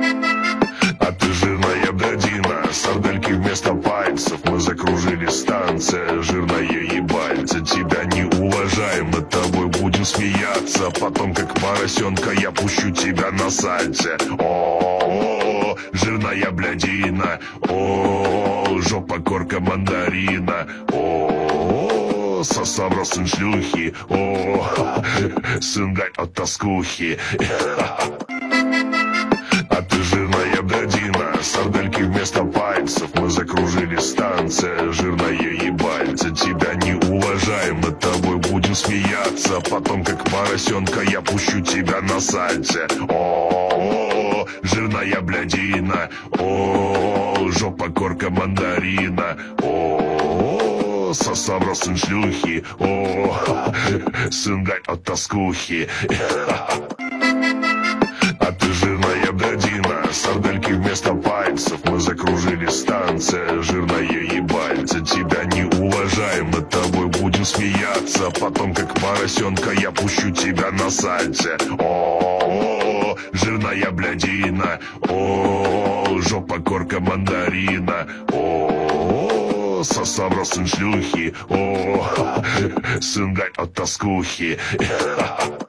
А ты жирная бдадина, сардельки вместо пальцев. Мы закружили станция, жирная ебальца. Тебя не уважаем, над тобой будем смеяться. Потом, как поросенка, я пущу тебя на сальце. О, жирная блядина, о, жопа корка мандарина, о, сосавра сын шлюхи, о, сын гай от тоскухи. А ты жирная бдадина, сардельки вместо пальцев. Мы закружили станция, жирная ебальца. Тебя не уважаем, над тобой будем смеяться. Потом, как поросенка, я пущу тебя на сальце. О, жирная блядина, о, жопа корка мандарина, о, сосавра сын шлюхи, о, сын гай от тоскухи. А ты жирная бдадина, сардельки вместо пальцев. Мы закружили станция, жирная ебальца. Тебя не уважаем, над тобой будем смеяться. Потом, как поросенка, я пущу тебя на сальце. О, жирная блядина, о, жопа корка мандарина, о, сосавра сын шлюхи, о, сын гай от тоскухи.